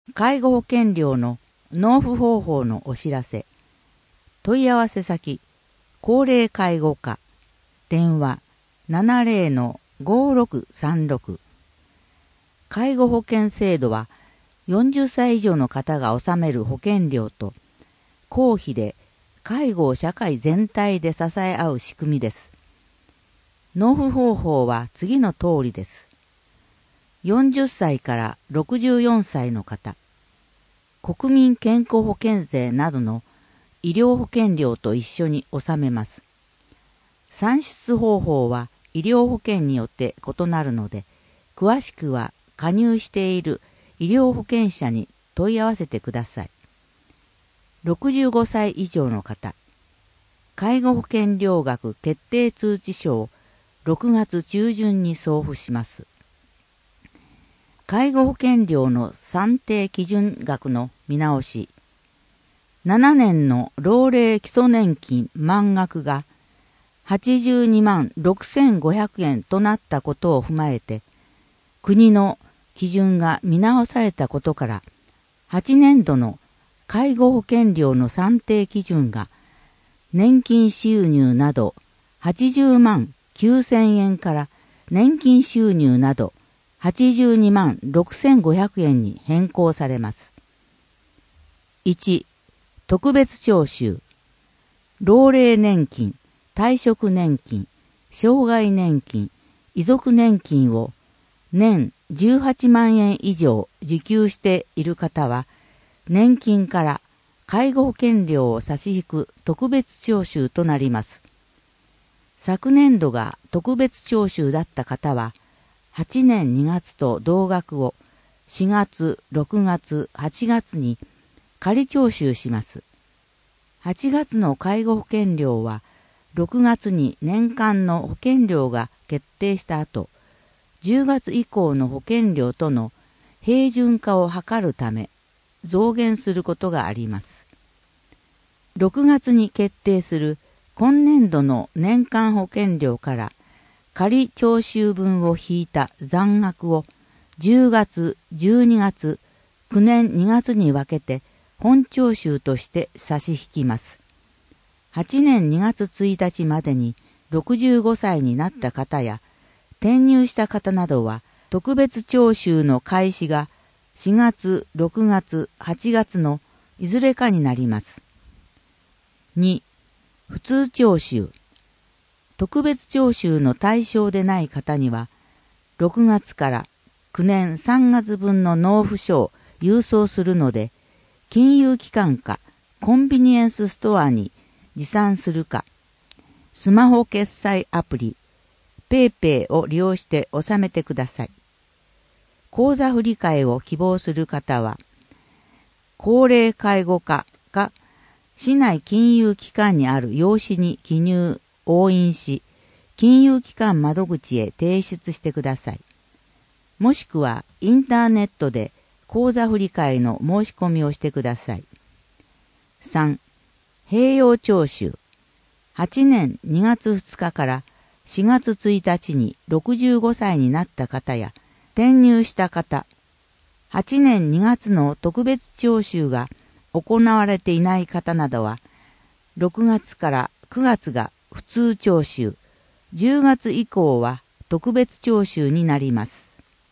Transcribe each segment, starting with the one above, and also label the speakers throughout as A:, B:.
A: 介護保険料の納付方法のお知らせ。問い合わせ先、高齢介護課、電話 70-5636。介護保険制度は40歳以上の方が納める保険料と公費で介護を社会全体で支え合う仕組みです。納付方法は次の通りです。40歳から64歳の方、国民健康保険税などの医療保険料と一緒に納めます。算出方法は医療保険によって異なるので、詳しくは加入している医療保険者に問い合わせてください。65歳以上の方、介護保険料額決定通知書を6月中旬に送付します。介護保険料の算定基準額の見直し。7年の老齢基礎年金満額が82万6500円となったことを踏まえて、国の基準が見直されたことから、8年度の介護保険料の算定基準が、年金収入など80万9000円から年金収入など82万6500円に変更されます。1、特別徴収。老齢年金、退職年金、障害年金、遺族年金を年18万円以上受給している方は、年金から介護保険料を差し引く特別徴収となります。昨年度が特別徴収だった方は、8年2月と同額を4月、6月、8月に仮徴収します。8月の介護保険料は、6月に年間の保険料が決定した後、10月以降の保険料との平準化を図るため、増減することがあります。6月に決定する今年度の年間保険料から仮徴収分を引いた残額を10月、12月、9年2月に分けて本徴収として差し引きます。8年2月1日までに65歳になった方や転入した方などは特別徴収の開始が4月、6月、8月のいずれかになります。2、普通徴収。特別徴収の対象でない方には、6月から9年3月分の納付書を郵送するので、金融機関かコンビニエンスストアに持参するか、スマホ決済アプリ、PayPayを利用して納めてください。口座振替を希望する方は、高齢介護課か市内金融機関にある用紙に記入、押印し、金融機関窓口へ提出してください。もしくはインターネットで口座振替の申し込みをしてください。3、併用徴収。8年2月2日から4月1日に65歳になった方や転入した方、8年2月の特別徴収が行われていない方などは、6月から9月が普通徴収、10月以降は特別徴収になります。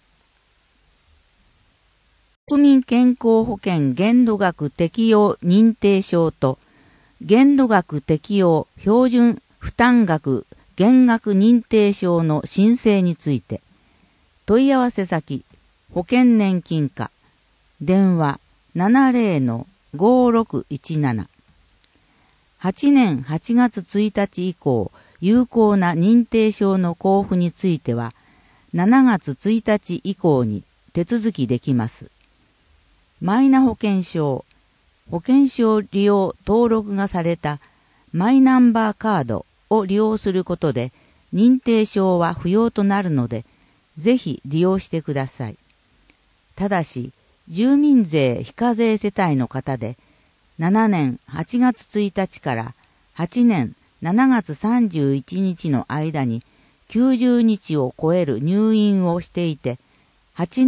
A: 国民健康保険限度額適用認定証と限度額適用標準負担額減額認定証の申請について、問い合わせ先、保険年金課、電話 70-5617。8年8月1日以降、有効な認定証の交付については、7月1日以降に手続きできます。マイナ保険証、保険証利用登録がされたマイナンバーカードを利用することで、認定証は不要となるので、ぜひ利用してください。ただし、住民税非課税世帯の方で、7年8月1日から8年7月31日の間に90日を超える入院をしていて、8年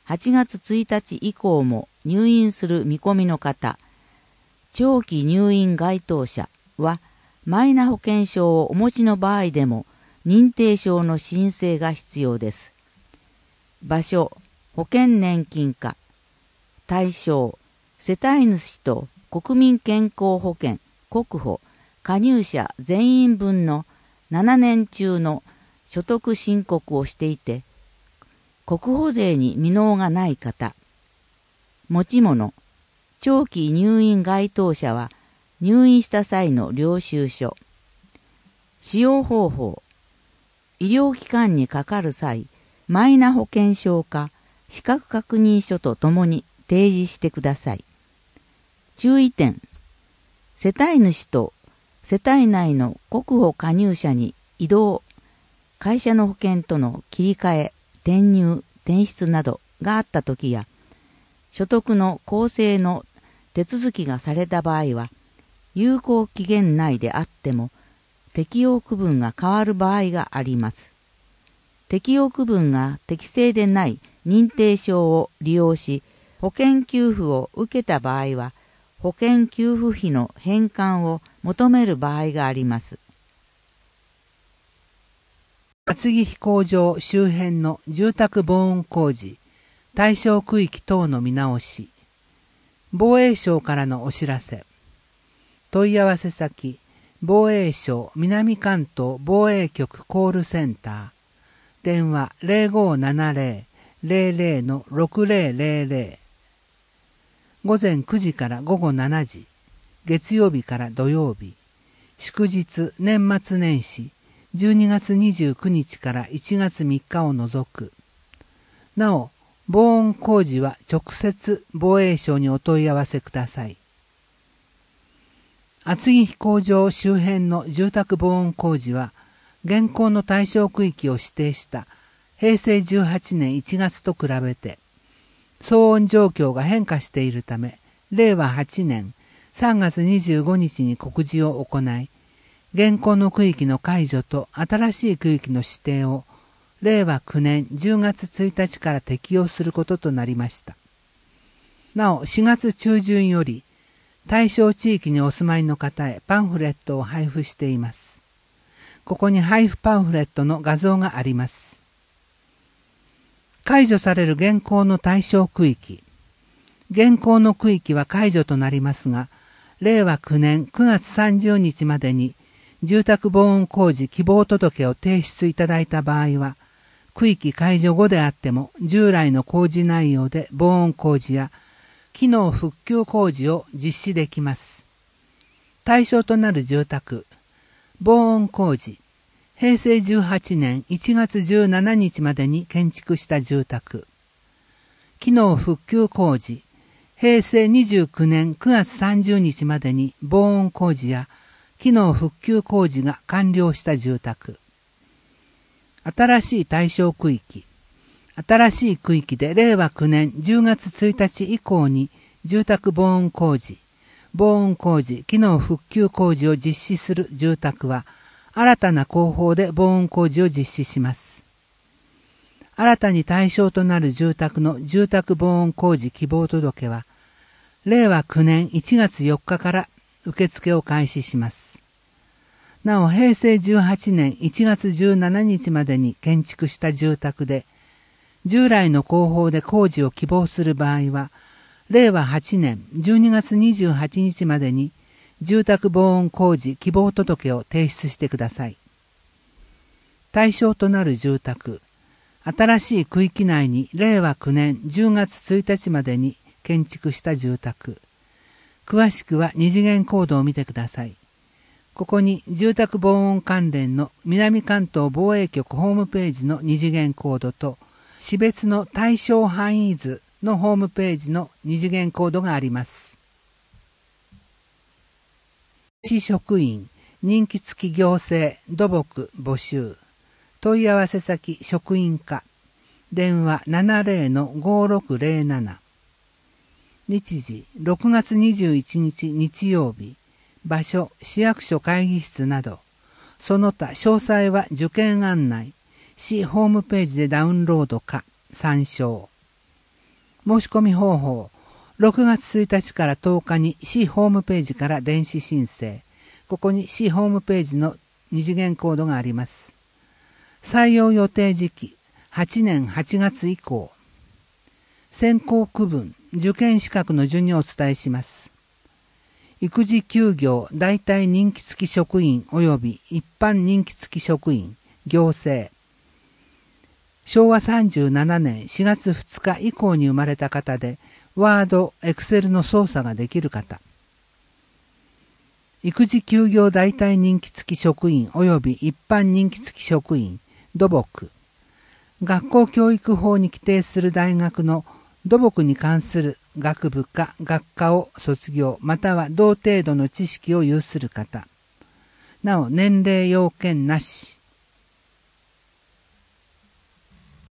A: 8月1日以降も入院する見込みの方、長期入院該当者は、マイナ保険証をお持ちの場合でも認定証の申請が必要です。場所、保険年金課。対象、世帯主と国民健康保険、国保、加入者全員分の7年中の所得申告をしていて、国保税に未納がない方。持ち物、長期入院該当者は入院した際の領収書。使用方法、医療機関にかかる際、マイナ保険証か資格確認書とともに提示してください。注意点、世帯主と世帯内の国保加入者に異動、会社の保険との切り替え、転入、転出などがあったときや、所得の公正の手続きがされた場合は、有効期限内であっても適用区分が変わる場合があります。適用区分が適正でない認定証を利用し、保険給付を受けた場合は、保険給付費の返還を求める場合があります。
B: 厚木飛行場周辺の住宅防音工事、対象区域等の見直し、防衛省からのお知らせ、問い合わせ先、防衛省南関東防衛局コールセンター、電話 0570-00-6000、午前9時から午後7時、月曜日から土曜日、祝日年末年始、12月29日から1月3日を除く。なお、防音工事は直接防衛省にお問い合わせください。厚木飛行場周辺の住宅防音工事は、現行の対象区域を指定した平成18年1月と比べて、騒音状況が変化しているため、令和8年3月25日に告示を行い、現行の区域の解除と新しい区域の指定を令和9年10月1日から適用することとなりました。なお、4月中旬より対象地域にお住まいの方へパンフレットを配布しています。ここに配布パンフレットの画像があります。解除される現行の対象区域。現行の区域は解除となりますが、令和9年9月30日までに住宅防音工事希望届を提出いただいた場合は、区域解除後であっても従来の工事内容で防音工事や機能復旧工事を実施できます。対象となる住宅、防音工事、平成18年1月17日までに建築した住宅、機能復旧工事、平成29年9月30日までに防音工事や機能復旧工事が完了した住宅。新しい対象区域。新しい区域で令和9年10月1日以降に住宅防音工事、防音工事、機能復旧工事を実施する住宅は、新たな工法で防音工事を実施します。新たに対象となる住宅の住宅防音工事希望届は、令和9年1月4日から受付を開始します。なお、平成18年1月17日までに建築した住宅で、従来の工法で工事を希望する場合は、令和8年12月28日までに住宅防音工事希望届を提出してください。対象となる住宅、新しい区域内に令和9年10月1日までに建築した住宅。詳しくは二次元コードを見てください。ここに住宅防音関連の南関東防衛局ホームページの二次元コードと、市別の対象範囲図のホームページの二次元コードがあります。市職員、任期付き行政、土木募集。問い合わせ先、職員課。電話 70-5607。日時、6月21日日曜日。場所、市役所会議室など。その他、詳細は受験案内。市ホームページでダウンロードか参照。 申し込み方法、6月1日から10日に市ホームページから電子申請。ここに市ホームページの二次元コードがあります。採用予定時期、8年8月以降。選考区分、受験資格の順にお伝えします。育児休業代替任期付き職員及び一般任期付き職員、行政。昭和37年4月2日以降に生まれた方で、ワード、エクセルの操作ができる方。育児休業代替任期付き職員及び一般任期付き職員、土木。学校教育法に規定する大学の土木に関する学部か学科を卒業または同程度の知識を有する方。なお年齢要件なし。